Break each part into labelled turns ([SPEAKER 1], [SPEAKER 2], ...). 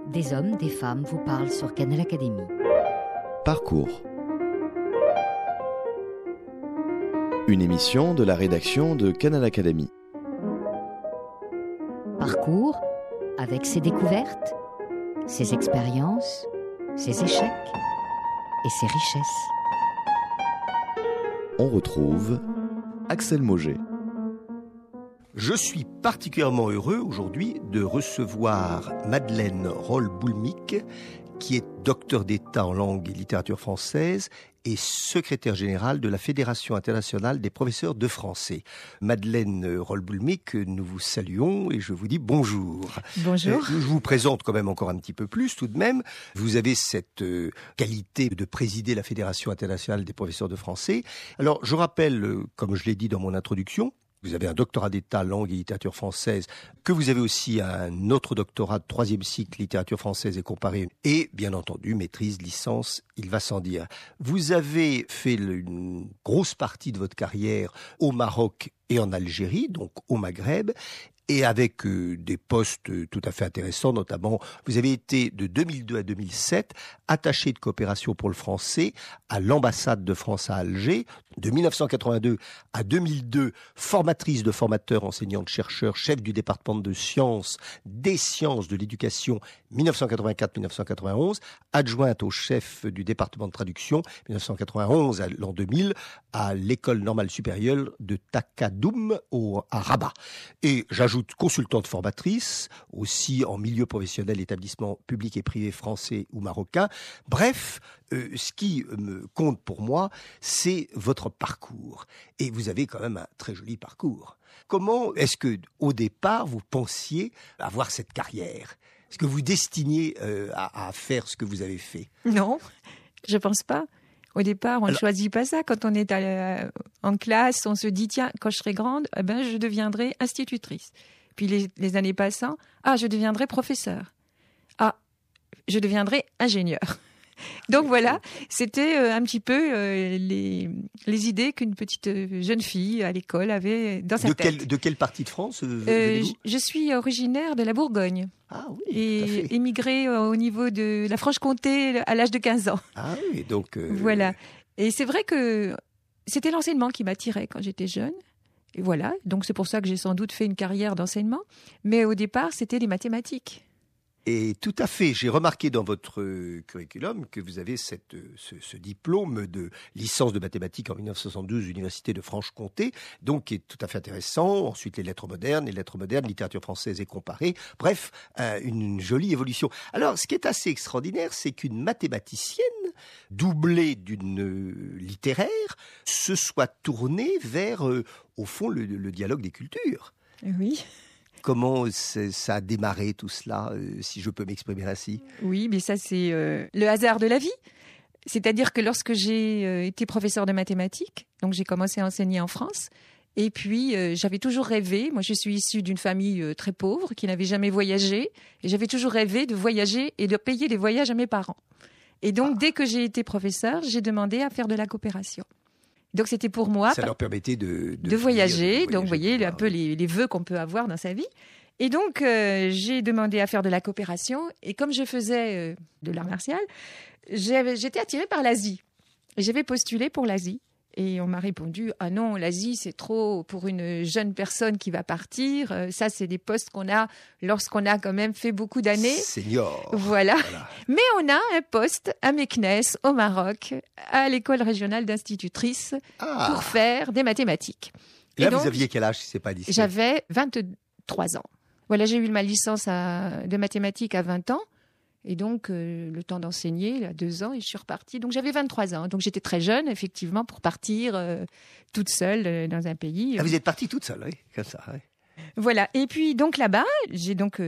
[SPEAKER 1] Des hommes, des femmes vous parlent sur Canal Académie.
[SPEAKER 2] Parcours. Une émission de la rédaction de Canal Académie.
[SPEAKER 1] Parcours avec ses découvertes, ses expériences, ses échecs et ses richesses.
[SPEAKER 2] On retrouve Axel Mauger.
[SPEAKER 3] Je suis particulièrement heureux aujourd'hui de recevoir Madeleine Rolles-Boulmic, qui est docteur d'État en langue et littérature française et secrétaire générale de la Fédération internationale des professeurs de français. Madeleine Rolles-Boulmic, nous vous saluons et je vous dis bonjour.
[SPEAKER 4] Bonjour.
[SPEAKER 3] Je vous présente quand même encore un petit peu plus tout de même. Vous avez cette qualité de présider la Fédération internationale des professeurs de français. Alors je rappelle, comme je l'ai dit dans mon introduction, vous avez un doctorat d'État langue et littérature française, que vous avez aussi un autre doctorat de 3e cycle littérature française et comparée, et bien entendu maîtrise, licence, il va sans dire. Vous avez fait une grosse partie de votre carrière au Maroc et en Algérie, donc au Maghreb, et avec des postes tout à fait intéressants, notamment vous avez été de 2002 à 2007 attaché de coopération pour le français à l'ambassade de France à Alger, de 1982 à 2002 formatrice de formateurs, enseignante, chercheur, chef du département de sciences, des sciences de l'éducation 1984-1991, adjointe au chef du département de traduction 1991 à l'an 2000 à l'école normale supérieure de Takadoum à Rabat. Et j'ajoute consultante formatrice, aussi en milieu professionnel, établissement public et privé français ou marocain. Bref, ce qui me compte pour moi, c'est votre parcours. Et vous avez quand même un très joli parcours. Comment est-ce que, au départ, vous pensiez avoir cette carrière ? Est-ce que vous destiniez à faire ce que vous avez fait ?
[SPEAKER 4] Non, je pense pas. Au départ, on ne choisit pas ça. Quand on est en classe, on se dit, tiens, quand je serai grande, je deviendrai institutrice. Puis les années passant, je deviendrai professeur. Je deviendrai ingénieur. Donc voilà, c'était un petit peu les idées qu'une petite jeune fille à l'école avait dans sa tête.
[SPEAKER 3] De quelle partie de France
[SPEAKER 4] je suis originaire de la Bourgogne.
[SPEAKER 3] Ah oui,
[SPEAKER 4] et émigrée au niveau de la Franche-Comté à l'âge de 15 ans.
[SPEAKER 3] Ah oui, donc...
[SPEAKER 4] Voilà. Et c'est vrai que c'était l'enseignement qui m'attirait quand j'étais jeune. Et voilà, donc c'est pour ça que j'ai sans doute fait une carrière d'enseignement. Mais au départ, c'était les mathématiques.
[SPEAKER 3] Et tout à fait, j'ai remarqué dans votre curriculum que vous avez ce diplôme de licence de mathématiques en 1972, Université de Franche-Comté, donc qui est tout à fait intéressant. Ensuite, les lettres modernes, littérature française et comparée. Bref, une jolie évolution. Alors, ce qui est assez extraordinaire, c'est qu'une mathématicienne, doublée d'une littéraire, se soit tournée vers, au fond, le dialogue des cultures.
[SPEAKER 4] Oui.
[SPEAKER 3] Comment ça a démarré tout cela, si je peux m'exprimer ainsi ?
[SPEAKER 4] Oui, mais ça c'est le hasard de la vie. C'est-à-dire que lorsque j'ai été professeur de mathématiques, donc j'ai commencé à enseigner en France, et puis j'avais toujours rêvé, moi je suis issue d'une famille très pauvre qui n'avait jamais voyagé, et j'avais toujours rêvé de voyager et de payer des voyages à mes parents. Et donc dès que j'ai été professeur, j'ai demandé à faire de la coopération. Donc c'était pour moi.
[SPEAKER 3] Ça leur permettait de
[SPEAKER 4] voyager. Donc vous voyez un peu les vœux qu'on peut avoir dans sa vie. Et donc j'ai demandé à faire de la coopération. Et comme je faisais de l'art martial, j'étais attirée par l'Asie. Et j'avais postulé pour l'Asie. Et on m'a répondu, ah non, l'Asie, c'est trop pour une jeune personne qui va partir. Ça, c'est des postes qu'on a lorsqu'on a quand même fait beaucoup d'années.
[SPEAKER 3] Senior.
[SPEAKER 4] Voilà. Mais on a un poste à Meknès, au Maroc, à l'école régionale d'institutrice, pour faire des mathématiques.
[SPEAKER 3] Et là, donc, vous aviez quel âge, si c'est pas discret ?
[SPEAKER 4] J'avais 23 ans. Voilà, j'ai eu ma licence de mathématiques à 20 ans. Et donc, le temps d'enseigner, à 2 ans, et je suis repartie. Donc, j'avais 23 ans. Donc, j'étais très jeune, effectivement, pour partir toute seule dans un pays.
[SPEAKER 3] Ah, vous êtes partie toute seule, oui, comme ça, oui.
[SPEAKER 4] Voilà. Et puis, donc, là-bas, j'ai donc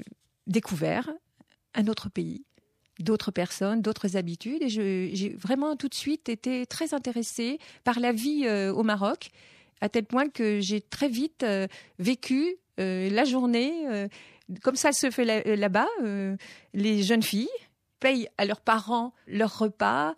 [SPEAKER 4] découvert un autre pays, d'autres personnes, d'autres habitudes. Et j'ai vraiment tout de suite été très intéressée par la vie au Maroc, à tel point que j'ai très vite vécu la journée... Comme ça se fait là-bas, les jeunes filles payent à leurs parents leur repas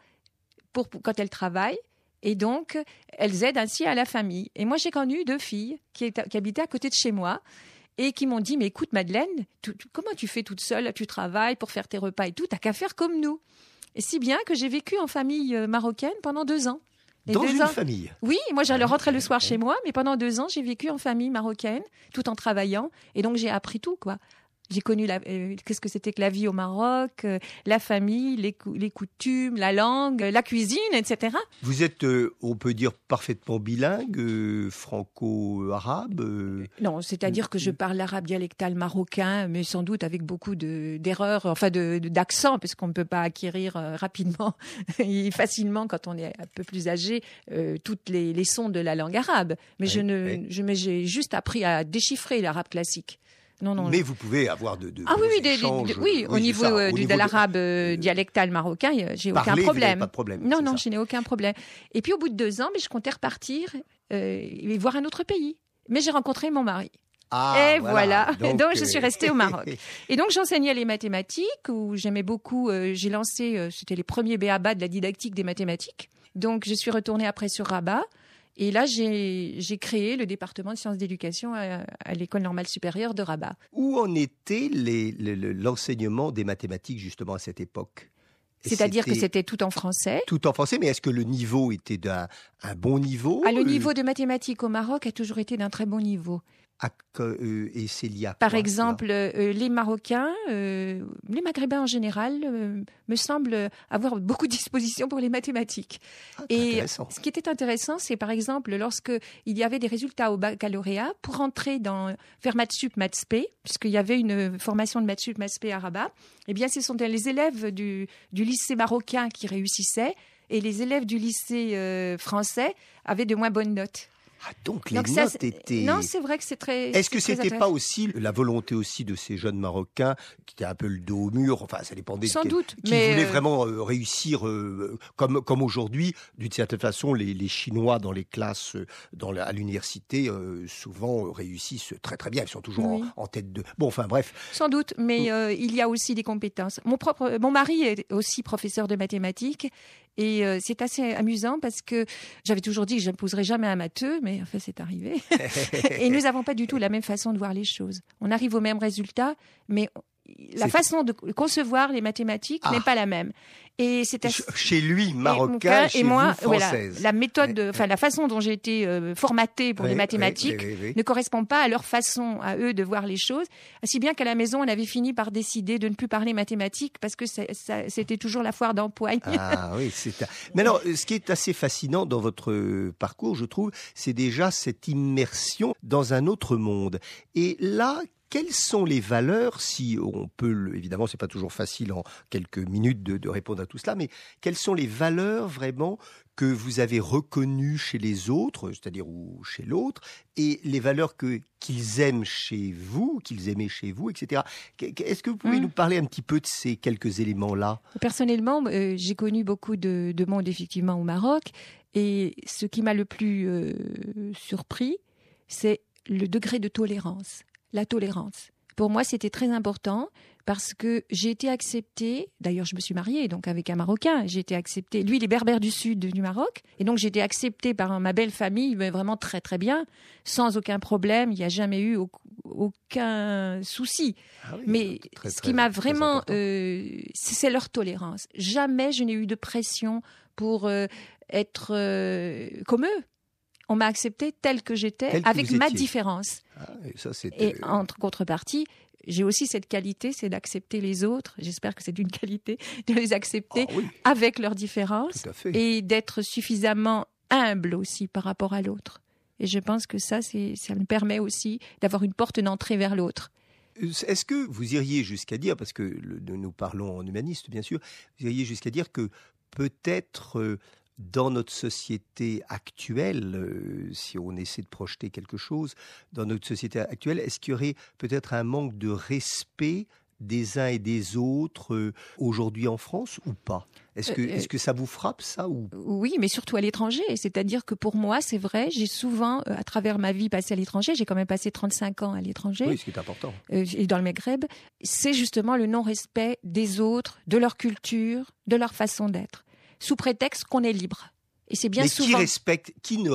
[SPEAKER 4] quand elles travaillent. Et donc, elles aident ainsi à la famille. Et moi, j'ai connu 2 filles qui habitaient à côté de chez moi. et qui m'ont dit, mais écoute Madeleine, comment tu fais toute seule, tu travailles pour faire tes repas et tout, t'as qu'à faire comme nous. Et si bien que j'ai vécu en famille marocaine pendant 2 ans.
[SPEAKER 3] Dans une famille?
[SPEAKER 4] Oui, moi j'allais rentrer le soir chez moi, mais pendant 2 ans, j'ai vécu en famille marocaine, tout en travaillant, et donc j'ai appris tout, quoi. J'ai connu qu'est-ce que c'était que la vie au Maroc, la famille, les coutumes, la langue, la cuisine, etc.
[SPEAKER 3] Vous êtes, on peut dire, parfaitement bilingue, franco-arabe
[SPEAKER 4] Non, c'est-à-dire que je parle l'arabe dialectal marocain, mais sans doute avec beaucoup d'erreurs, enfin d'accent, parce qu'on ne peut pas acquérir rapidement et facilement, quand on est un peu plus âgé, toutes les sons de la langue arabe. Mais j'ai juste appris à déchiffrer l'arabe classique. Non.
[SPEAKER 3] Mais vous pouvez avoir de
[SPEAKER 4] échanges. Oui, au niveau de l'arabe dialectal marocain, j'ai aucun problème.
[SPEAKER 3] Pas de problème.
[SPEAKER 4] Non, je n'ai aucun problème. Et puis au bout de 2 ans, je comptais repartir et voir un autre pays. Mais j'ai rencontré mon mari. Et voilà. Donc je suis restée au Maroc. Et donc j'enseignais les mathématiques, où j'aimais beaucoup. J'ai lancé, c'était les premiers b.a.-ba de la didactique des mathématiques. Donc je suis retournée après sur Rabat. Et là, j'ai créé le département de sciences d'éducation à l'École normale supérieure de Rabat.
[SPEAKER 3] Où en était l'enseignement des mathématiques justement à cette époque?
[SPEAKER 4] C'est-à-dire que c'était tout en français.
[SPEAKER 3] Tout en français, mais est-ce que le niveau était d'un bon niveau?
[SPEAKER 4] Le niveau de mathématiques au Maroc a toujours été d'un très bon niveau.
[SPEAKER 3] Et c'est lié à quoi,
[SPEAKER 4] par exemple, les Marocains, les Maghrébins en général, me semblent avoir beaucoup de dispositions pour les mathématiques. Et ce qui était intéressant, c'est par exemple lorsque il y avait des résultats au baccalauréat, pour entrer faire maths sup, maths spé, puisqu'il y avait une formation de maths sup, maths spé à Rabat, eh bien ce sont les élèves du lycée marocain qui réussissaient, et les élèves du lycée français avaient de moins bonnes notes.
[SPEAKER 3] Donc les notes étaient...
[SPEAKER 4] Non, c'est vrai que c'est très...
[SPEAKER 3] Est-ce que c'était pas aussi la volonté aussi de ces jeunes Marocains qui étaient un peu le dos au mur, enfin ça dépendait...
[SPEAKER 4] Sans doute,
[SPEAKER 3] qui voulaient vraiment réussir, comme aujourd'hui, d'une certaine façon, les Chinois dans les classes à l'université, souvent réussissent très très bien, ils sont toujours en tête de... Bon, enfin bref.
[SPEAKER 4] Sans doute, mais il y a aussi des compétences. Mon mari est aussi professeur de mathématiques. Et c'est assez amusant parce que j'avais toujours dit que je n'épouserais jamais un matheux, mais enfin c'est arrivé. Et nous n'avons pas du tout la même façon de voir les choses. On arrive au même résultat, mais la façon de concevoir les mathématiques n'est pas la même. Et c'est
[SPEAKER 3] chez lui marocain, chez moi, vous française.
[SPEAKER 4] La méthode, la façon dont j'ai été formatée pour les mathématiques ne correspond pas à leur façon, à eux, de voir les choses. Si bien qu'à la maison, on avait fini par décider de ne plus parler mathématiques parce que c'était toujours la foire d'empoigne.
[SPEAKER 3] Ah oui, Mais alors, ce qui est assez fascinant dans votre parcours, je trouve, c'est déjà cette immersion dans un autre monde. Et là, quelles sont les valeurs, si on peut, évidemment, c'est pas toujours facile en quelques minutes de répondre à tout cela, mais quelles sont les valeurs vraiment que vous avez reconnues chez les autres, c'est-à-dire ou chez l'autre, et les valeurs qu'ils aiment chez vous, qu'ils aimaient chez vous, etc. Est-ce que vous pouvez nous parler un petit peu de ces quelques éléments-là?
[SPEAKER 4] Personnellement, j'ai connu beaucoup de monde effectivement au Maroc, et ce qui m'a le plus surpris, c'est le degré de tolérance. La tolérance. Pour moi, c'était très important parce que j'ai été acceptée, d'ailleurs je me suis mariée donc avec un Marocain, j'ai été acceptée, lui il est berbère du sud du Maroc, et donc j'ai été acceptée par ma belle famille, mais vraiment très très bien, sans aucun problème, il n'y a jamais eu aucun souci. Mais ce qui m'a vraiment, c'est leur tolérance. Jamais je n'ai eu de pression pour être comme eux. On m'a acceptée telle que j'étais, avec ma différence. Et en contrepartie, j'ai aussi cette qualité, c'est d'accepter les autres. J'espère que c'est une qualité de les accepter avec leurs différences et d'être suffisamment humble aussi par rapport à l'autre. Et je pense que ça me permet aussi d'avoir une porte d'entrée vers l'autre.
[SPEAKER 3] Est-ce que vous iriez jusqu'à dire, parce que nous parlons en humaniste bien sûr, vous iriez jusqu'à dire que peut-être... dans notre société actuelle, si on essaie de projeter quelque chose, dans notre société actuelle, est-ce qu'il y aurait peut-être un manque de respect des uns et des autres aujourd'hui en France ou pas? Est-ce que ça vous frappe, ça ou...
[SPEAKER 4] Oui, mais surtout à l'étranger. C'est-à-dire que pour moi, c'est vrai, j'ai souvent, à travers ma vie passée à l'étranger, j'ai quand même passé 35 ans à l'étranger.
[SPEAKER 3] Oui, ce qui est important.
[SPEAKER 4] Et dans le Maghreb, c'est justement le non-respect des autres, de leur culture, de leur façon d'être, sous prétexte qu'on est libre. Et c'est bien souvent...
[SPEAKER 3] qui ne respecte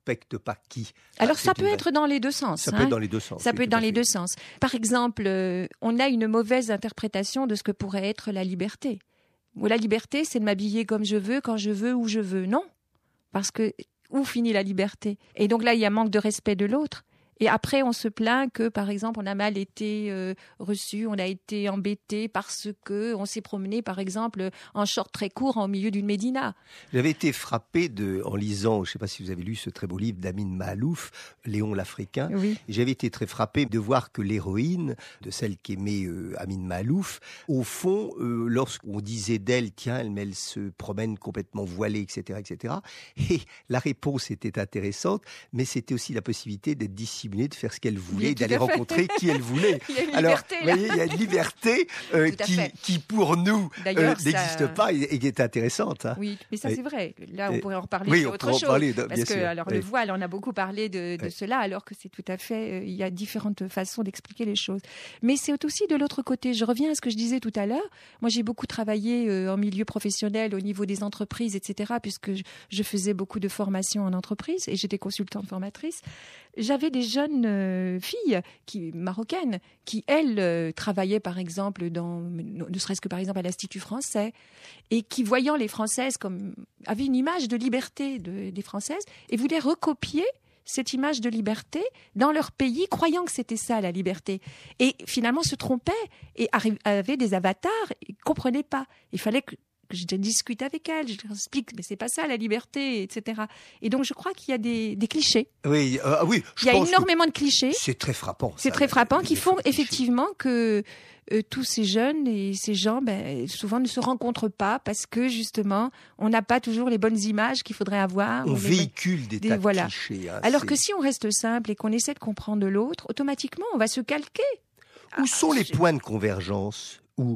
[SPEAKER 3] respecte pas qui?
[SPEAKER 4] Alors ça peut être dans les deux sens.
[SPEAKER 3] Ça peut être dans les deux sens.
[SPEAKER 4] Ça peut être dans les deux sens. Par exemple, on a une mauvaise interprétation de ce que pourrait être la liberté. La liberté, c'est de m'habiller comme je veux, quand je veux, où je veux. Non, parce que où finit la liberté? Et donc là, il y a manque de respect de l'autre. Et après, on se plaint que, par exemple, on a mal été reçu, on a été embêté parce que on s'est promené, par exemple, en short très court au milieu d'une médina.
[SPEAKER 3] J'avais été frappé en lisant, je ne sais pas si vous avez lu ce très beau livre d'Amin Mahalouf, Léon l'Africain.
[SPEAKER 4] Oui.
[SPEAKER 3] J'avais été très frappé de voir que l'héroïne, de celle qu'aimait Amin Mahalouf, au fond, lorsqu'on disait d'elle, tiens, elle se promène complètement voilée, etc., etc. Et la réponse était intéressante, mais c'était aussi la possibilité d'être dissimulée, de faire ce qu'elle voulait,
[SPEAKER 4] oui,
[SPEAKER 3] d'aller rencontrer qui elle voulait.
[SPEAKER 4] Il y a une liberté,
[SPEAKER 3] alors, il y a une liberté qui, pour nous, n'existe pas et qui est intéressante. Hein.
[SPEAKER 4] Oui, mais ça, c'est vrai. Là, on pourrait en reparler.
[SPEAKER 3] Oui,
[SPEAKER 4] c'est
[SPEAKER 3] on
[SPEAKER 4] autre
[SPEAKER 3] pourrait
[SPEAKER 4] chose.
[SPEAKER 3] en parler,
[SPEAKER 4] parce que, alors, le voile, on a beaucoup parlé de cela, alors que c'est tout à fait. Il y a différentes façons d'expliquer les choses. Mais c'est aussi de l'autre côté. Je reviens à ce que je disais tout à l'heure. Moi, j'ai beaucoup travaillé en milieu professionnel, au niveau des entreprises, etc., puisque je faisais beaucoup de formations en entreprise et j'étais consultante formatrice. J'avais des jeunes filles marocaines qui, elles, travaillaient par exemple ne serait-ce que par exemple à l'Institut français, et qui, voyant les Françaises avaient une image de liberté des Françaises et voulaient recopier cette image de liberté dans leur pays, croyant que c'était ça la liberté. Et finalement se trompaient et avaient des avatars, ils ne comprenaient pas. Il fallait que je discute avec elle, je leur explique, mais c'est pas ça la liberté, etc. Et donc je crois qu'il y a des clichés.
[SPEAKER 3] Oui, oui.
[SPEAKER 4] Il y a énormément de clichés.
[SPEAKER 3] C'est très frappant.
[SPEAKER 4] C'est très frappant qui font effectivement que tous ces jeunes et ces gens, souvent ne se rencontrent pas parce que justement, on n'a pas toujours les bonnes images qu'il faudrait avoir.
[SPEAKER 3] On véhicule des tas de clichés. Hein,
[SPEAKER 4] alors que si on reste simple et qu'on essaie de comprendre l'autre, automatiquement, on va se calquer.
[SPEAKER 3] Où sont les points de convergence où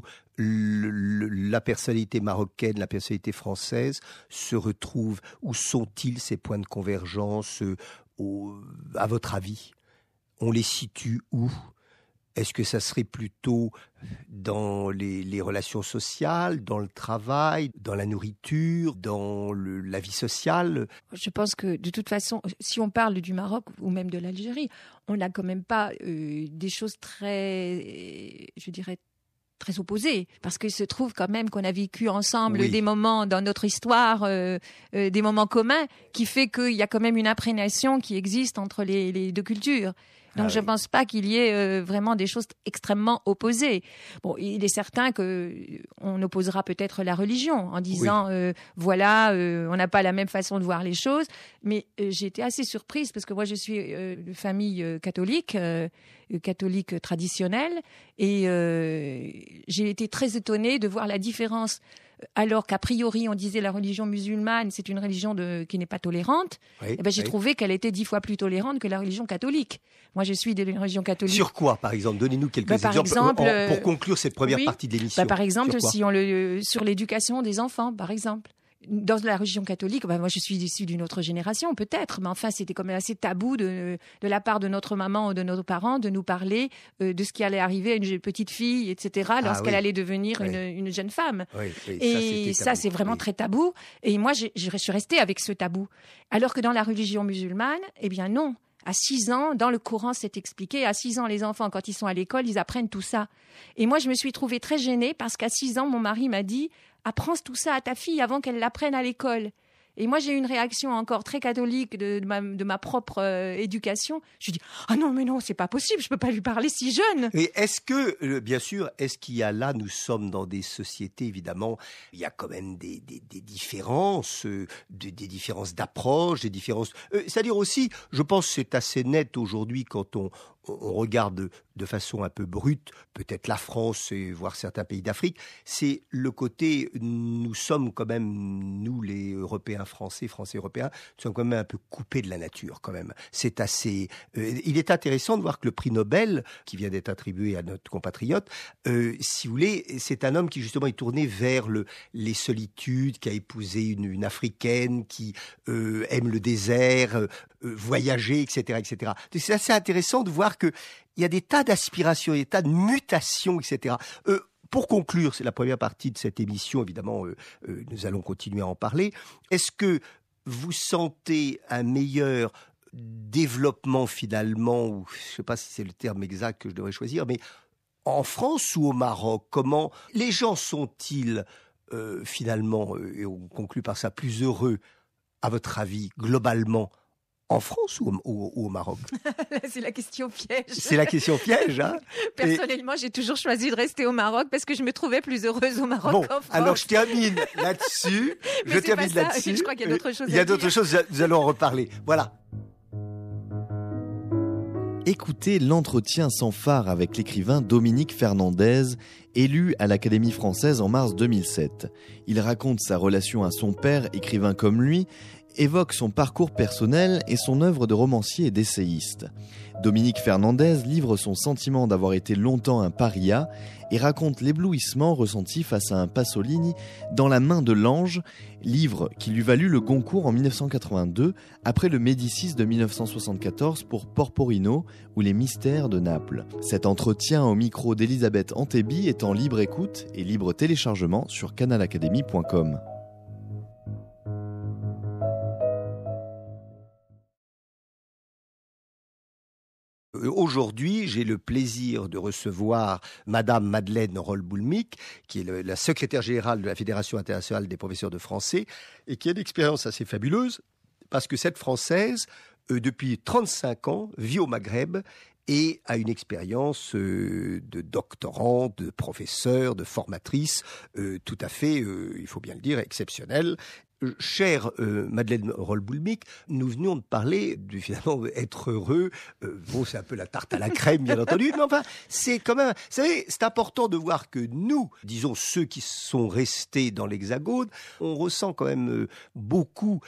[SPEAKER 3] la personnalité marocaine, la personnalité française se retrouvent? Où sont-ils ces points de convergence à votre avis? On les situe où? Est-ce que ça serait plutôt dans les relations sociales, dans le travail, dans la nourriture, dans la vie sociale?
[SPEAKER 4] Je pense que de toute façon, si on parle du Maroc ou même de l'Algérie, on n'a quand même pas des choses très, je dirais, très opposés, parce qu'il se trouve quand même qu'on a vécu ensemble des moments dans notre histoire, des moments communs, qui fait qu'il y a quand même une imprégnation qui existe entre les deux cultures. Donc je ne pense pas qu'il y ait vraiment des choses extrêmement opposées. Bon, il est certain qu'on opposera peut-être la religion en disant on n'a pas la même façon de voir les choses. Mais j'ai été assez surprise parce que moi je suis de famille catholique traditionnelle, et j'ai été très étonnée de voir la différence. Alors qu'a priori on disait la religion musulmane c'est une religion qui n'est pas tolérante, j'ai trouvé qu'elle était 10 fois plus tolérante que la religion catholique. Moi je suis d'une religion catholique.
[SPEAKER 3] Sur quoi par exemple? Donnez-nous quelques exemples pour conclure cette première partie de l'émission.
[SPEAKER 4] Par exemple sur l'éducation des enfants par exemple. Dans la religion catholique, moi je suis issue d'une autre génération peut-être, mais enfin c'était quand même assez tabou de la part de notre maman ou de nos parents de nous parler de ce qui allait arriver à une petite fille, etc. lorsqu'elle allait devenir une jeune femme. Et ça c'est vraiment très tabou. Et moi je suis restée avec ce tabou. Alors que dans la religion musulmane, eh bien non. À 6 ans, dans le Coran, c'est expliqué. À 6 ans, les enfants, quand ils sont à l'école, ils apprennent tout ça. Et moi, je me suis trouvée très gênée parce qu'à 6 ans, mon mari m'a dit « Apprends tout ça à ta fille avant qu'elle l'apprenne à l'école ». Et moi, j'ai eu une réaction encore très catholique de ma propre éducation. Je dis « Ah non, mais non, c'est pas possible, je peux pas lui parler si jeune ».
[SPEAKER 3] Et est-ce que, bien sûr, est-ce qu'il y a là, nous sommes dans des sociétés, évidemment, il y a quand même des différences, des différences d'approche, des différences... c'est-à-dire aussi, je pense que c'est assez net aujourd'hui quand on regarde de façon un peu brute, peut-être la France et voire certains pays d'Afrique, c'est le côté, nous sommes quand même, nous les Européens, Français européens, nous sommes quand même un peu coupés de la nature quand même. C'est assez... il est intéressant de voir que le prix Nobel, qui vient d'être attribué à notre compatriote, si vous voulez, c'est un homme qui justement est tourné vers les solitudes, qui a épousé une Africaine, qui aime le désert, voyager, etc., etc. Donc, c'est assez intéressant de voir qu'il y a des tas d'aspirations, des tas de mutations, etc. Pour conclure, c'est la première partie de cette émission, évidemment, nous allons continuer à en parler. Est-ce que vous sentez un meilleur développement finalement, ou je ne sais pas si c'est le terme exact que je devrais choisir, mais en France ou au Maroc, comment les gens sont-ils finalement, et on conclut par ça, plus heureux, à votre avis, globalement, en France ou au Maroc?
[SPEAKER 4] C'est la question piège.
[SPEAKER 3] C'est la question piège, hein?
[SPEAKER 4] Personnellement, j'ai toujours choisi de rester au Maroc parce que je me trouvais plus heureuse au Maroc qu'en France.
[SPEAKER 3] Alors je termine là-dessus.
[SPEAKER 4] Je crois qu'il y a d'autres choses.
[SPEAKER 3] Il y a d'autres choses, nous allons en reparler. Voilà.
[SPEAKER 2] Écoutez l'entretien sans phare avec l'écrivain Dominique Fernandez, élu à l'Académie française en mars 2007. Il raconte sa relation à son père, écrivain comme lui, évoque son parcours personnel et son œuvre de romancier et d'essayiste. Dominique Fernandez livre son sentiment d'avoir été longtemps un paria et raconte l'éblouissement ressenti face à un Pasolini dans La main de l'ange, livre qui lui valut le Goncourt en 1982 après le Médicis de 1974 pour Porporino ou Les mystères de Naples. Cet entretien au micro d'Elisabeth Antebi est en libre écoute et libre téléchargement sur canalacademy.com.
[SPEAKER 3] Aujourd'hui, j'ai le plaisir de recevoir Madame Madeleine Rolboulmic, qui est la secrétaire générale de la Fédération internationale des professeurs de français, et qui a une expérience assez fabuleuse, parce que cette Française, depuis 35 ans, vit au Maghreb et a une expérience de doctorante, de professeur, de formatrice, tout à fait, il faut bien le dire, exceptionnelle. Chère Madeleine Rolboulmic, nous venions de parler de finalement être heureux. Bon, c'est un peu la tarte à la crème, bien entendu, mais enfin, c'est quand même. Vous savez, c'est important de voir que nous, disons ceux qui sont restés dans l'Hexagone, on ressent quand même beaucoup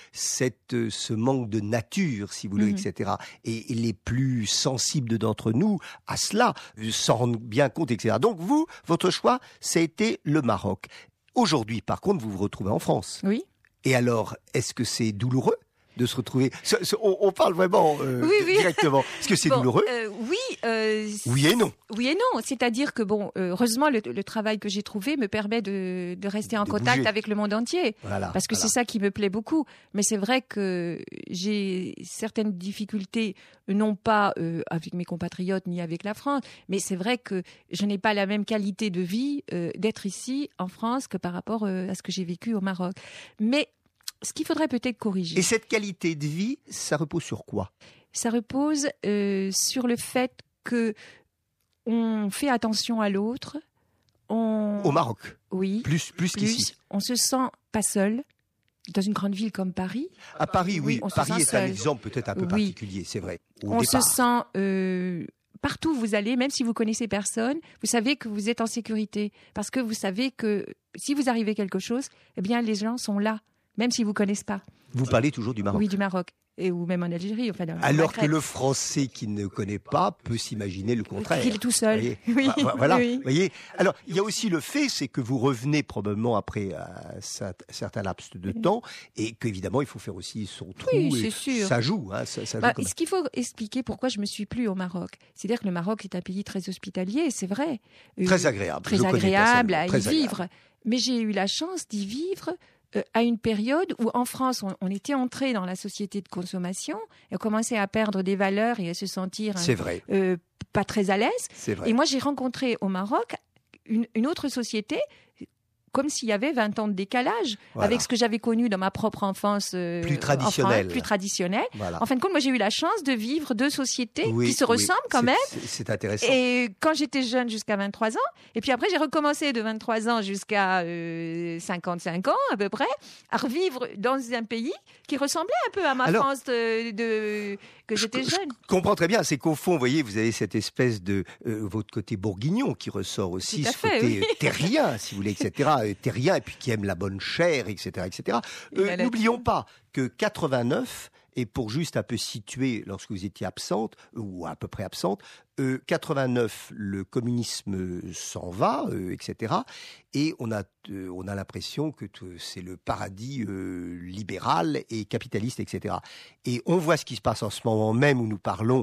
[SPEAKER 3] ce manque de nature, si vous voulez, etc. Et les plus sensibles d'entre nous à cela s'en rendent bien compte, etc. Donc vous, votre choix, ça a été le Maroc. Aujourd'hui, par contre, vous vous retrouvez en France.
[SPEAKER 4] Oui.
[SPEAKER 3] Et alors, est-ce que c'est douloureux de se retrouver on parle vraiment directement. Est-ce que c'est douloureux?
[SPEAKER 4] Oui.
[SPEAKER 3] Oui et non.
[SPEAKER 4] Oui et non. C'est-à-dire que, heureusement, le travail que j'ai trouvé me permet de rester en contact avec le monde entier. Parce que c'est ça qui me plaît beaucoup. Mais c'est vrai que j'ai certaines difficultés, non pas avec mes compatriotes ni avec la France, mais c'est vrai que je n'ai pas la même qualité de vie d'être ici, en France, que par rapport à ce que j'ai vécu au Maroc. Mais ce qu'il faudrait peut-être corriger.
[SPEAKER 3] Et cette qualité de vie, ça repose sur quoi? Ça
[SPEAKER 4] repose sur le fait que on fait attention à l'autre.
[SPEAKER 3] Au Maroc?
[SPEAKER 4] Oui.
[SPEAKER 3] Plus qu'ici.
[SPEAKER 4] On se sent pas seul. Dans une grande ville comme Paris.
[SPEAKER 3] À Paris, oui. Paris est un exemple peut-être un peu particulier, c'est vrai.
[SPEAKER 4] On se sent... partout où vous allez, même si vous connaissez personne, vous savez que vous êtes en sécurité. Parce que vous savez que si vous arrivez quelque chose, eh bien, les gens sont là. Même s'ils ne vous connaissent pas.
[SPEAKER 3] Vous parlez toujours du Maroc?
[SPEAKER 4] Oui, du Maroc. Ou même en Algérie. Enfin,
[SPEAKER 3] alors que le Français qui ne connaît pas peut s'imaginer le contraire.
[SPEAKER 4] Qu'il est tout seul.
[SPEAKER 3] Oui. Voilà.
[SPEAKER 4] Oui.
[SPEAKER 3] Voyez. Alors, il y a aussi le fait, c'est que vous revenez probablement après un certain laps de temps et qu'évidemment, il faut faire aussi son trou.
[SPEAKER 4] Oui, c'est sûr.
[SPEAKER 3] Ça joue. Hein, ça joue
[SPEAKER 4] ce qu'il faut expliquer pourquoi je me suis plu au Maroc. C'est-à-dire que le Maroc est un pays très hospitalier, c'est vrai.
[SPEAKER 3] Très agréable.
[SPEAKER 4] Très agréable à y vivre. Mais j'ai eu la chance d'y vivre à une période où en France, on était entré dans la société de consommation et on commençait à perdre des valeurs et à se sentir pas très à l'aise.
[SPEAKER 3] C'est vrai.
[SPEAKER 4] Et moi, j'ai rencontré au Maroc une autre société comme s'il y avait 20 ans de décalage avec ce que j'avais connu dans ma propre enfance
[SPEAKER 3] plus traditionnelle.
[SPEAKER 4] Plus traditionnelle. En fin de compte, moi, j'ai eu la chance de vivre deux sociétés qui se ressemblent quand même.
[SPEAKER 3] C'est intéressant.
[SPEAKER 4] Et quand j'étais jeune, jusqu'à 23 ans, et puis après, j'ai recommencé de 23 ans jusqu'à 55 ans, à peu près, à revivre dans un pays qui ressemblait un peu à ma France que j'étais jeune.
[SPEAKER 3] Je comprends très bien. C'est qu'au fond, vous voyez, vous avez cette espèce de votre côté bourguignon qui ressort aussi, ce côté terrien, si vous voulez, etc. Terrien, et puis qui aime la bonne chair, etc. etc. N'oublions pas que 89, et pour juste un peu situer, lorsque vous étiez absente, ou à peu près absente, 89, le communisme s'en va, etc. Et on a l'impression que c'est le paradis libéral et capitaliste, etc. Et on voit ce qui se passe en ce moment même où nous parlons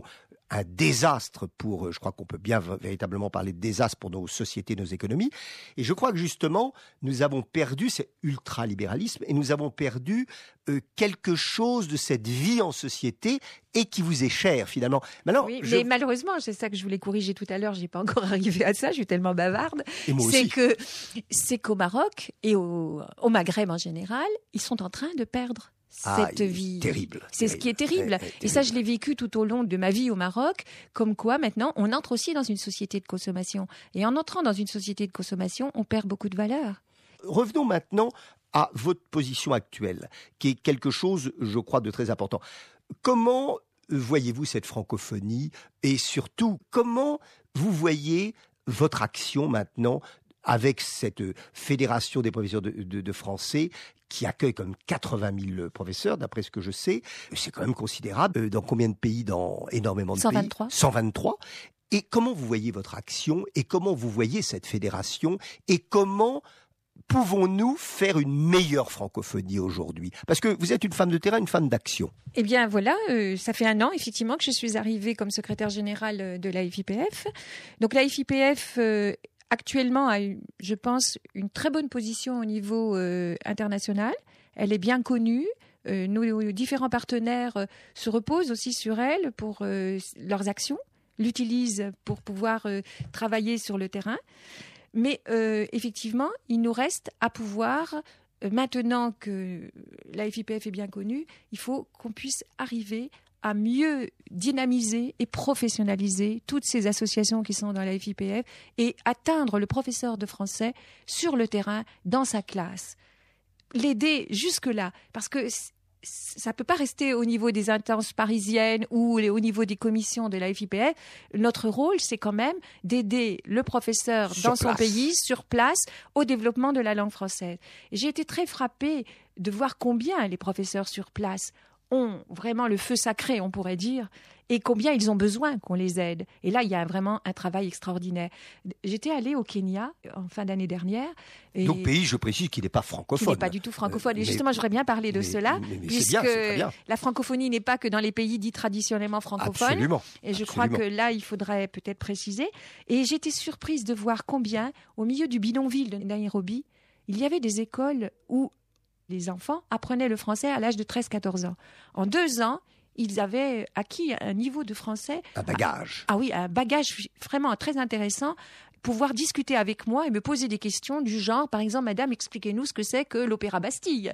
[SPEAKER 3] un désastre pour, je crois qu'on peut bien véritablement parler de désastre pour nos sociétés, nos économies. Et je crois que justement, nous avons perdu, c'est ultralibéralisme, et nous avons perdu quelque chose de cette vie en société et qui vous est cher finalement.
[SPEAKER 4] Maintenant, mais malheureusement, c'est ça que je voulais corriger tout à l'heure, j'ai pas encore arrivé à ça, je suis tellement bavarde.
[SPEAKER 3] Et moi aussi.
[SPEAKER 4] C'est qu'au Maroc et au Maghreb en général, ils sont en train de perdre cette vie.
[SPEAKER 3] Terrible.
[SPEAKER 4] C'est ce qui est terrible. Et ça, je l'ai vécu tout au long de ma vie au Maroc, comme quoi maintenant, on entre aussi dans une société de consommation. Et en entrant dans une société de consommation, on perd beaucoup de valeur.
[SPEAKER 3] Revenons maintenant à votre position actuelle, qui est quelque chose, je crois, de très important. Comment voyez-vous cette francophonie et surtout, comment vous voyez votre action maintenant avec cette fédération des professeurs de français qui accueille comme 80 000 professeurs, d'après ce que je sais. C'est quand même considérable. Dans combien de pays? Dans énormément de
[SPEAKER 4] 123.
[SPEAKER 3] pays. 123. Et comment vous voyez votre action et comment vous voyez cette fédération et comment pouvons-nous faire une meilleure francophonie aujourd'hui? Parce que vous êtes une femme de terrain, une femme d'action.
[SPEAKER 4] Eh bien voilà, ça fait 1 an effectivement que je suis arrivée comme secrétaire générale de l'AFIPF. Donc l'AFIPF actuellement a, je pense, une très bonne position au niveau international. Elle est bien connue. Nos différents partenaires se reposent aussi sur elle pour leurs actions, l'utilisent pour pouvoir travailler sur le terrain. Mais effectivement, il nous reste à pouvoir, maintenant que l'AFIPF est bien connue, il faut qu'on puisse arriver à mieux dynamiser et professionnaliser toutes ces associations qui sont dans la FIPF et atteindre le professeur de français sur le terrain, dans sa classe. L'aider jusque-là, parce que ça ne peut pas rester au niveau des instances parisiennes ou au niveau des commissions de la FIPF. Notre rôle, c'est quand même d'aider le professeur dans son pays, sur place, au développement de la langue française. Et j'ai été très frappée de voir combien les professeurs sur place ont vraiment le feu sacré, on pourrait dire, et combien ils ont besoin qu'on les aide. Et là, il y a vraiment un travail extraordinaire. J'étais allée au Kenya en fin d'année dernière.
[SPEAKER 3] Donc, pays, je précise, qui n'est pas francophone.
[SPEAKER 4] Qui n'est pas du tout francophone. Et justement, j'aurais bien parlé de cela, puisque la francophonie n'est pas que dans les pays dits traditionnellement francophones.
[SPEAKER 3] Absolument.
[SPEAKER 4] Et je crois que là, il faudrait peut-être préciser. Et j'étais surprise de voir combien, au milieu du bidonville de Nairobi, il y avait des écoles où les enfants apprenaient le français à l'âge de 13-14 ans. En 2 ans, ils avaient acquis un niveau de français.
[SPEAKER 3] Un bagage.
[SPEAKER 4] Un bagage vraiment très intéressant. Pouvoir discuter avec moi et me poser des questions du genre, par exemple, Madame, expliquez-nous ce que c'est que l'Opéra Bastille.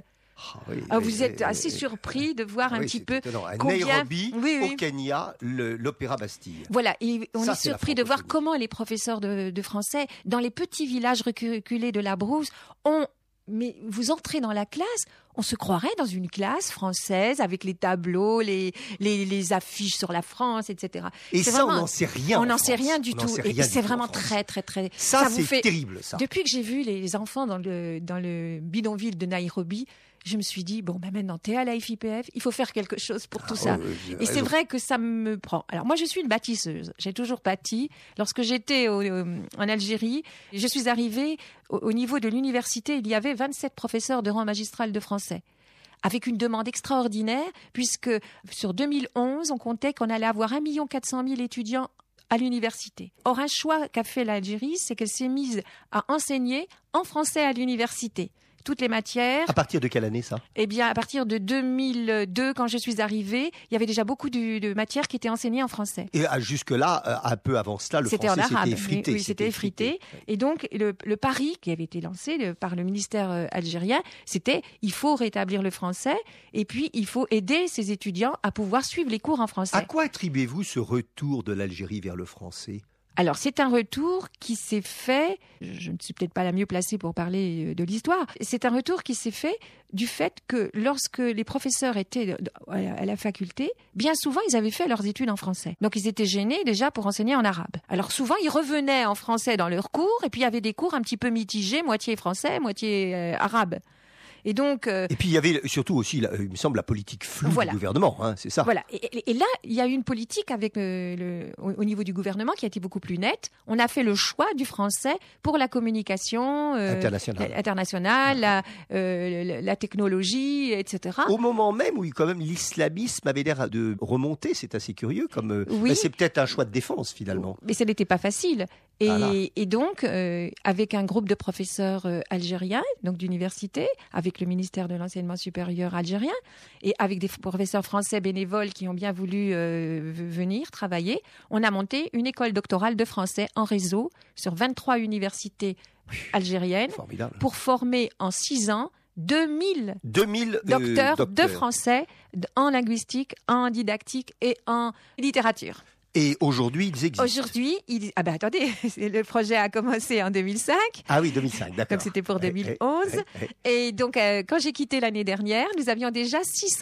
[SPEAKER 4] Vous êtes assez surpris de voir un petit peu combien...
[SPEAKER 3] Nairobi, au Kenya, l'Opéra Bastille.
[SPEAKER 4] Voilà, et on est surpris de voir comment les professeurs de français, dans les petits villages reculés de la Brousse, mais vous entrez dans la classe, on se croirait dans une classe française avec les tableaux, les affiches sur la France, etc.
[SPEAKER 3] Et ça, on n'en sait rien.
[SPEAKER 4] On n'en sait rien du tout. Et c'est vraiment très, très, très...
[SPEAKER 3] Ça c'est terrible, ça.
[SPEAKER 4] Depuis que j'ai vu les enfants dans le bidonville de Nairobi, je me suis dit, maintenant, t'es à la FIPF, il faut faire quelque chose pour tout ça. Et c'est vrai que ça me prend. Alors, moi, je suis une bâtisseuse. J'ai toujours bâti. Lorsque j'étais en Algérie, je suis arrivée au niveau de l'université, il y avait 27 professeurs de rang magistral de français, avec une demande extraordinaire, puisque sur 2011, on comptait qu'on allait avoir 1 400 000 étudiants à l'université. Or, un choix qu'a fait l'Algérie, c'est qu'elle s'est mise à enseigner en français à l'université. Toutes les matières.
[SPEAKER 3] À partir de quelle année, ça?
[SPEAKER 4] Eh bien, à partir de 2002, quand je suis arrivée, il y avait déjà beaucoup de matières qui étaient enseignées en français.
[SPEAKER 3] Et jusque-là, un peu avant cela, le français s'était effrité.
[SPEAKER 4] Oui, c'était effrité. Et donc, le pari qui avait été lancé par le ministère algérien, c'était il faut rétablir le français et puis il faut aider ces étudiants à pouvoir suivre les cours en français.
[SPEAKER 3] À quoi attribuez-vous ce retour de l'Algérie vers le français?
[SPEAKER 4] Alors, c'est un retour qui s'est fait, je ne suis peut-être pas la mieux placée pour parler de l'histoire, c'est un retour qui s'est fait du fait que lorsque les professeurs étaient à la faculté, bien souvent, ils avaient fait leurs études en français. Donc, ils étaient gênés déjà pour enseigner en arabe. Alors, souvent, ils revenaient en français dans leurs cours, et puis il y avait des cours un petit peu mitigés, moitié français, moitié arabe. Et donc,
[SPEAKER 3] Et puis il y avait surtout aussi, il me semble, la politique floue
[SPEAKER 4] Voilà.
[SPEAKER 3] du gouvernement, hein, c'est ça.
[SPEAKER 4] voilà. Et là, il y a eu une politique avec au niveau du gouvernement qui a été beaucoup plus nette. On a fait le choix du français pour la communication internationale, la technologie, etc.
[SPEAKER 3] Au moment même où quand même l'islamisme avait l'air de remonter, c'est assez curieux.
[SPEAKER 4] Oui.
[SPEAKER 3] Mais c'est peut-être un choix de défense finalement.
[SPEAKER 4] Mais ce n'était pas facile. Et donc, avec un groupe de professeurs algériens, donc d'université, avec le ministère de l'enseignement supérieur algérien, et avec des professeurs français bénévoles qui ont bien voulu venir travailler, on a monté une école doctorale de français en réseau sur 23 universités algériennes.
[SPEAKER 3] Formidable.
[SPEAKER 4] Pour former en 6 ans 2000 docteurs de français en linguistique, en didactique et en littérature.
[SPEAKER 3] Et aujourd'hui, ils existent.
[SPEAKER 4] Aujourd'hui, attendez, le projet a commencé en 2005.
[SPEAKER 3] Ah oui, 2005, d'accord.
[SPEAKER 4] Donc c'était pour 2011. Et donc, quand j'ai quitté l'année dernière, nous avions déjà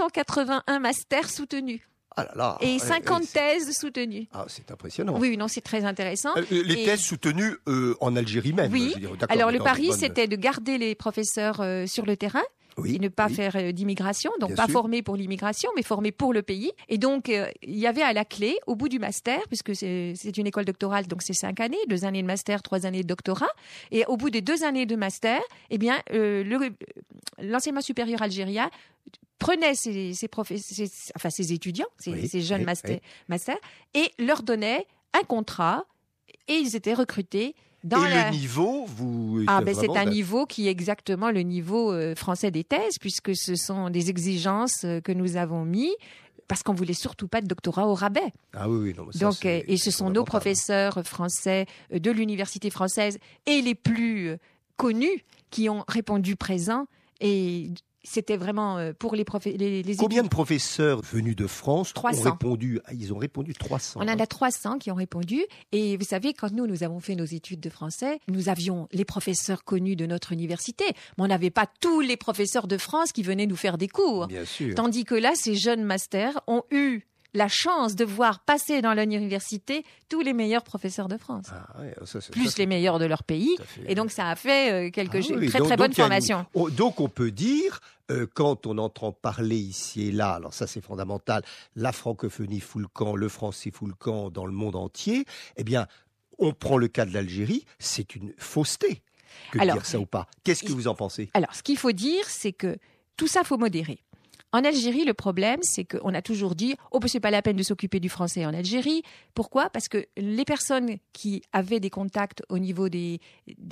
[SPEAKER 4] 681 masters soutenus.
[SPEAKER 3] Ah là là.
[SPEAKER 4] Et 50 thèses soutenues.
[SPEAKER 3] Ah, c'est impressionnant.
[SPEAKER 4] Oui, non, c'est très intéressant.
[SPEAKER 3] Les thèses soutenues en Algérie même.
[SPEAKER 4] Oui.
[SPEAKER 3] Je veux dire,
[SPEAKER 4] Alors, le pari, c'était de garder les professeurs sur le terrain.
[SPEAKER 3] Oui,
[SPEAKER 4] et ne pas faire d'immigration, donc
[SPEAKER 3] bien
[SPEAKER 4] pas
[SPEAKER 3] sûr.
[SPEAKER 4] former pour l'immigration, mais former pour le pays. Et donc, il y avait à la clé, au bout du master, puisque c'est une école doctorale, donc c'est 5 années, 2 années de master, 3 années de doctorat. Et au bout des 2 années de master, eh bien, l'enseignement supérieur algérien prenait ses étudiants, ces jeunes masters, et leur donnait un contrat, et ils étaient recrutés.
[SPEAKER 3] Le niveau,
[SPEAKER 4] c'est un niveau qui est exactement le niveau français des thèses, puisque ce sont des exigences que nous avons mis, parce qu'on voulait surtout pas de doctorat au rabais.
[SPEAKER 3] Ah oui, non, mais ça,
[SPEAKER 4] donc, et ce sont nos professeurs français de l'université française et les plus connus qui ont répondu présent. Et c'était vraiment pour les
[SPEAKER 3] Combien de professeurs venus de France
[SPEAKER 4] 300.
[SPEAKER 3] ont répondu? Ils ont répondu 300.
[SPEAKER 4] On en a 300 qui ont répondu. Et vous savez, quand nous avons fait nos études de français, nous avions les professeurs connus de notre université, mais on n'avait pas tous les professeurs de France qui venaient nous faire des cours.
[SPEAKER 3] Bien sûr.
[SPEAKER 4] Tandis que là, ces jeunes masters ont eu la chance de voir passer dans l'université tous les meilleurs professeurs de France.
[SPEAKER 3] Ah, ouais,
[SPEAKER 4] plus les meilleurs de leur pays. Et donc, ça a fait très bonne formation.
[SPEAKER 3] Donc, on peut dire, quand on entend parler ici et là, alors ça c'est fondamental, la francophonie fout le camp, le français fout le camp dans le monde entier, eh bien, on prend le cas de l'Algérie, c'est une fausseté de dire ça ou pas. Qu'est-ce que vous en pensez?
[SPEAKER 4] Alors, ce qu'il faut dire, c'est que tout ça, faut modérer. En Algérie, le problème, c'est qu'on a toujours dit « Oh, c'est pas la peine de s'occuper du français en Algérie ». Pourquoi ? Parce que les personnes qui avaient des contacts au niveau de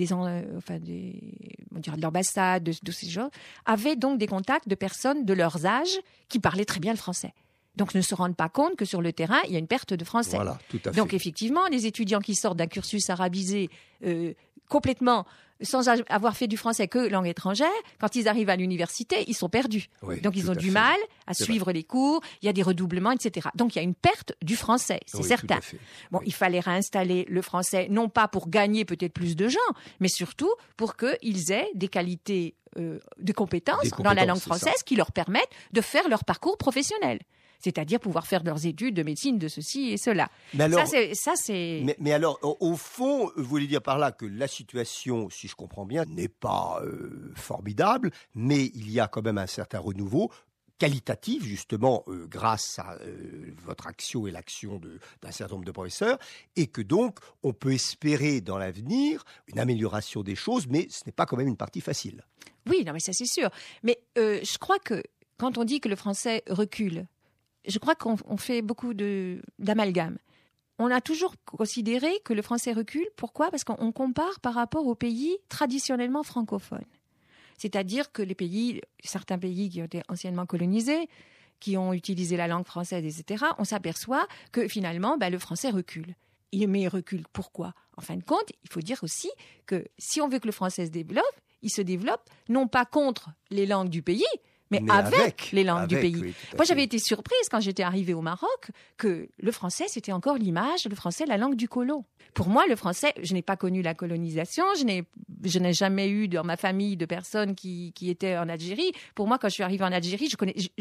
[SPEAKER 4] l'ambassade, de ces gens, avaient donc des contacts de personnes de leurs âges qui parlaient très bien le français. Donc, ne se rendent pas compte que sur le terrain, il y a une perte de français.
[SPEAKER 3] Voilà, tout à fait.
[SPEAKER 4] Donc, effectivement, les étudiants qui sortent d'un cursus arabisé complètement sans avoir fait du français que langue étrangère, quand ils arrivent à l'université, ils sont perdus.
[SPEAKER 3] Oui,
[SPEAKER 4] donc, ils ont du mal à suivre les cours, il y a des redoublements, etc. Donc, il y a une perte du français, c'est certain.
[SPEAKER 3] Tout à fait.
[SPEAKER 4] Bon, il fallait réinstaller le français, non pas pour gagner peut-être plus de gens, mais surtout pour qu'ils aient des qualités de compétences dans la langue française qui leur permettent de faire leur parcours professionnel. C'est-à-dire pouvoir faire leurs études de médecine, de ceci et cela.
[SPEAKER 3] Mais alors,
[SPEAKER 4] Mais
[SPEAKER 3] alors, au fond, vous voulez dire par là que la situation, si je comprends bien, n'est pas formidable, mais il y a quand même un certain renouveau qualitatif, justement, grâce à votre action et l'action d'un certain nombre de professeurs, et que donc, on peut espérer dans l'avenir une amélioration des choses, mais ce n'est pas quand même une partie facile.
[SPEAKER 4] Oui, non, mais ça c'est sûr. Mais je crois que quand on dit que le français recule, je crois qu'on fait beaucoup d'amalgame. On a toujours considéré que le français recule. Pourquoi ? Parce qu'on compare par rapport aux pays traditionnellement francophones. C'est-à-dire que certains pays qui ont été anciennement colonisés, qui ont utilisé la langue française, etc., on s'aperçoit que finalement, le français recule. Mais il recule pourquoi ? En fin de compte, il faut dire aussi que si on veut que le français se développe, il se développe non pas contre les langues du pays, mais avec les langues du pays.
[SPEAKER 3] Oui,
[SPEAKER 4] moi, j'avais été surprise quand j'étais arrivée au Maroc que le français, c'était encore l'image, le français, la langue du colon. Pour moi, le français, je n'ai pas connu la colonisation, je n'ai jamais eu dans ma famille de personnes qui étaient en Algérie. Pour moi, quand je suis arrivée en Algérie,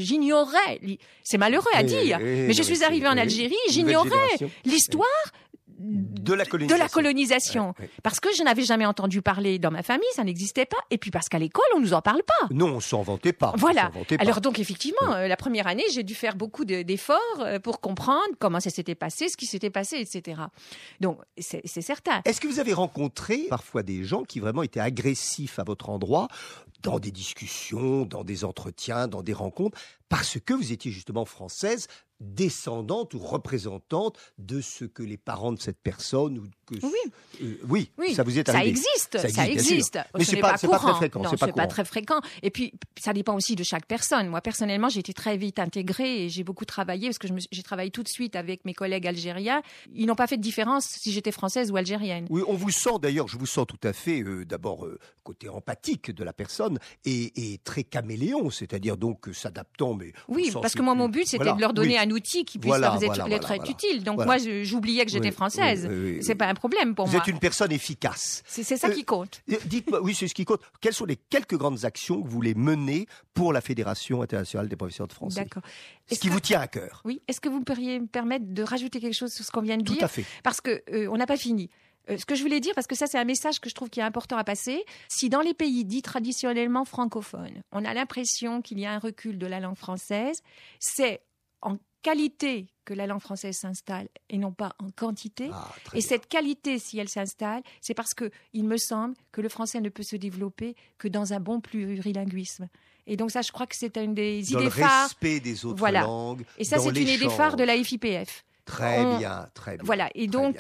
[SPEAKER 4] j'ignorais, c'est malheureux à dire, mais je suis arrivée en Algérie, j'ignorais l'histoire
[SPEAKER 3] de la colonisation.
[SPEAKER 4] Ouais. Parce que je n'avais jamais entendu parler dans ma famille, ça n'existait pas. Et puis parce qu'à l'école, on nous en parle pas.
[SPEAKER 3] Non, on s'en vantait pas.
[SPEAKER 4] Voilà. Alors donc effectivement, la première année, j'ai dû faire beaucoup d'efforts pour comprendre comment ça s'était passé, ce qui s'était passé, etc. Donc c'est certain.
[SPEAKER 3] Est-ce que vous avez rencontré parfois des gens qui vraiment étaient agressifs à votre endroit, dans des discussions, dans des entretiens, dans des rencontres, parce que vous étiez justement française, descendante ou représentante de ce que les parents de cette personne ou que oui, ça vous est arrivé.
[SPEAKER 4] Ça existe.
[SPEAKER 3] Mais c'est pas très fréquent.
[SPEAKER 4] Non, c'est pas très fréquent. Et puis ça dépend aussi de chaque personne. Moi personnellement, j'ai été très vite intégrée et j'ai beaucoup travaillé parce que j'ai travaillé tout de suite avec mes collègues algériens. Ils n'ont pas fait de différence si j'étais française ou algérienne.
[SPEAKER 3] Oui, on vous sent d'ailleurs, je vous sens tout à fait d'abord côté empathique de la personne et très caméléon, c'est-à-dire donc s'adaptant. Mais
[SPEAKER 4] oui, parce que moi mon but c'était de leur donner un outil qui puisse leur être utile. Donc moi j'oubliais que j'étais française. C'est pas un problème pour moi.
[SPEAKER 3] Vous êtes une personne efficace.
[SPEAKER 4] C'est ça qui compte.
[SPEAKER 3] Dites-moi, oui, c'est ce qui compte. Quelles sont les quelques grandes actions que vous voulez mener pour la Fédération internationale des professeurs de français?
[SPEAKER 4] D'accord.
[SPEAKER 3] Ce qui vous tient à cœur.
[SPEAKER 4] Oui. Est-ce que vous pourriez me permettre de rajouter quelque chose sur ce qu'on vient de dire?
[SPEAKER 3] Tout à fait.
[SPEAKER 4] Parce que on n'a pas fini. Ce que je voulais dire, parce que ça c'est un message que je trouve qui est important à passer, si dans les pays dits traditionnellement francophones, on a l'impression qu'il y a un recul de la langue française, c'est en qualité que la langue française s'installe et non pas en quantité. Et cette qualité, si elle s'installe, c'est parce que il me semble que le français ne peut se développer que dans un bon plurilinguisme. Et donc ça, je crois que c'est une des idées phares.
[SPEAKER 3] Dans le respect des autres langues.
[SPEAKER 4] Et ça, c'est une idée phare de la FIPF.
[SPEAKER 3] Très bien.
[SPEAKER 4] Voilà. Et donc,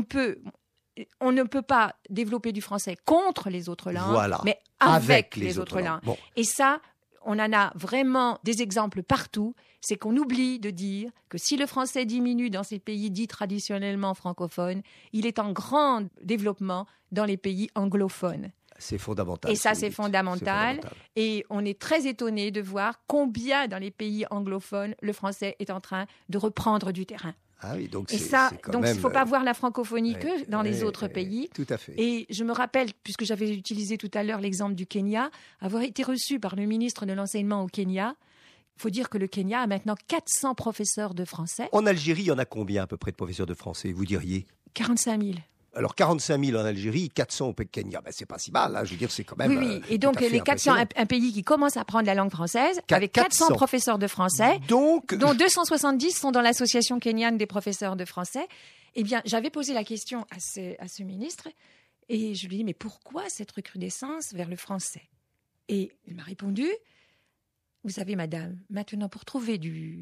[SPEAKER 4] on ne peut pas développer du français contre les autres langues, mais avec les autres langues. Bon. Et ça, on en a vraiment des exemples partout. C'est qu'on oublie de dire que si le français diminue dans ces pays dits traditionnellement francophones, il est en grand développement dans les pays anglophones.
[SPEAKER 3] C'est fondamental.
[SPEAKER 4] Et ça, c'est fondamental. Et on est très étonné de voir combien dans les pays anglophones, le français est en train de reprendre du terrain.
[SPEAKER 3] Ah oui, donc
[SPEAKER 4] il ne faut pas voir la francophonie que dans les autres pays.
[SPEAKER 3] Tout à fait.
[SPEAKER 4] Et je me rappelle, puisque j'avais utilisé tout à l'heure l'exemple du Kenya, avoir été reçu par le ministre de l'Enseignement au Kenya. Il faut dire que le Kenya a maintenant 400 professeurs de français.
[SPEAKER 3] En Algérie, il y en a combien à peu près de professeurs de français, vous diriez?
[SPEAKER 4] 45 000.
[SPEAKER 3] Alors 45 000 en Algérie, 400 au Kenya, c'est pas si mal, hein, je veux dire, c'est quand même.
[SPEAKER 4] Oui. Et donc les 400, un pays qui commence à apprendre la langue française, avec 400 professeurs de français, dont 270 sont dans l'association kenyane des professeurs de français. Eh bien, j'avais posé la question à ce ministre et je lui ai dit, mais pourquoi cette recrudescence vers le français? Et il m'a répondu, vous savez, madame, maintenant pour trouver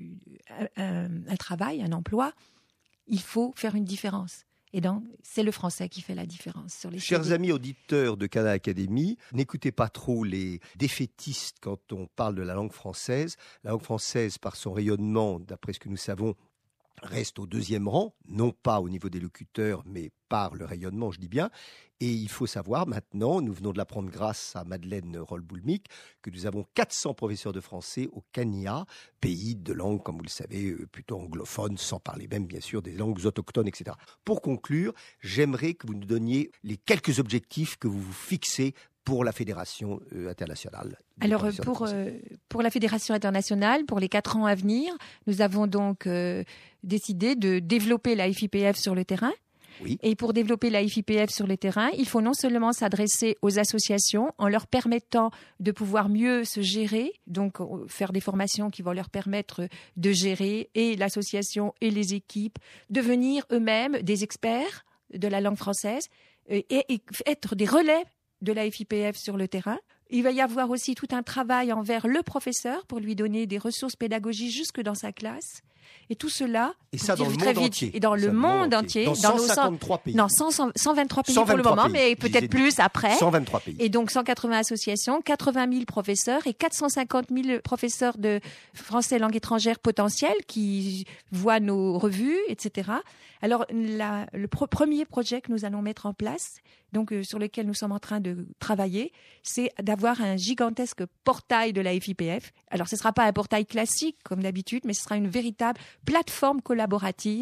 [SPEAKER 4] un travail, un emploi, il faut faire une différence. Et donc, c'est le français qui fait la différence sur les
[SPEAKER 3] Chers
[SPEAKER 4] CD.
[SPEAKER 3] amis auditeurs de Canal Académie, n'écoutez pas trop les défaitistes quand on parle de la langue française. La langue française, par son rayonnement, d'après ce que nous savons, reste au 2e rang, non pas au niveau des locuteurs, mais par le rayonnement, je dis bien. Et il faut savoir maintenant, nous venons de l'apprendre grâce à Madeleine Roll-Boulmic, que nous avons 400 professeurs de français au Kenya, pays de langue, comme vous le savez, plutôt anglophone, sans parler même bien sûr des langues autochtones, etc. Pour conclure, j'aimerais que vous nous donniez les quelques objectifs que vous vous fixez pour la Fédération internationale.
[SPEAKER 4] Alors, pour la Fédération internationale, pour les 4 ans à venir, nous avons donc décidé de développer la FIPF sur le terrain.
[SPEAKER 3] Oui.
[SPEAKER 4] Et pour développer la FIPF sur le terrain, il faut non seulement s'adresser aux associations en leur permettant de pouvoir mieux se gérer, donc faire des formations qui vont leur permettre de gérer et l'association et les équipes, devenir eux-mêmes des experts de la langue française et être des relais de la FIPF sur le terrain. Il va y avoir aussi tout un travail envers le professeur pour lui donner des ressources pédagogiques jusque dans sa classe. Et tout cela,
[SPEAKER 3] et ça dans le monde entier.
[SPEAKER 4] Et dans le monde entier.
[SPEAKER 3] Dans 153 pays.
[SPEAKER 4] Non, 123 pays pour le moment, mais peut-être plus après.
[SPEAKER 3] 123 pays.
[SPEAKER 4] Et donc 180 associations, 80 000 professeurs et 450 000 professeurs de français langue étrangère potentiels qui voient nos revues, etc. Alors, le premier projet que nous allons mettre en place, donc sur lequel nous sommes en train de travailler, c'est d'avoir un gigantesque portail de la FIPF. Alors, ce ne sera pas un portail classique, comme d'habitude, mais ce sera une véritable plateforme collaborative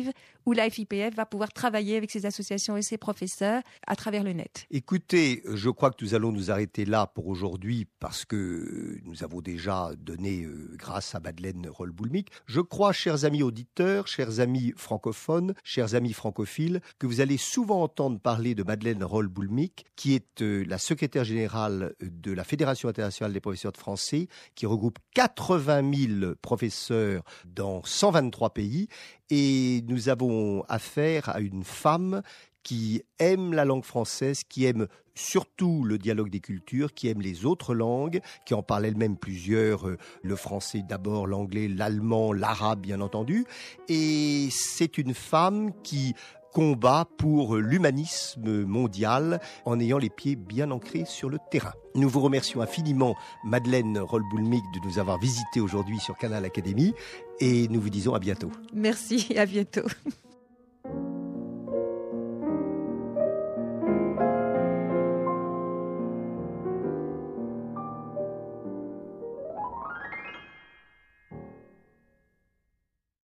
[SPEAKER 4] où la FIPF va pouvoir travailler avec ses associations et ses professeurs à travers le net.
[SPEAKER 3] Écoutez, je crois que nous allons nous arrêter là pour aujourd'hui parce que nous avons déjà donné, grâce à Madeleine Rolles-Boulmic, je crois, chers amis auditeurs, chers amis francophones, chers amis francophiles, que vous allez souvent entendre parler de Madeleine Rolles-Boulmic, qui est la secrétaire générale de la Fédération internationale des professeurs de français, qui regroupe 80 000 professeurs dans 123 pays. Et nous avons affaire à une femme qui aime la langue française, qui aime surtout le dialogue des cultures, qui aime les autres langues, qui en parle elle-même plusieurs, le français d'abord, l'anglais, l'allemand, l'arabe bien entendu. Et c'est une femme qui combat pour l'humanisme mondial en ayant les pieds bien ancrés sur le terrain. Nous vous remercions infiniment, Madeleine Rolles-Boulmic, de nous avoir visité aujourd'hui sur Canal Académie et nous vous disons à bientôt.
[SPEAKER 4] Merci, à bientôt.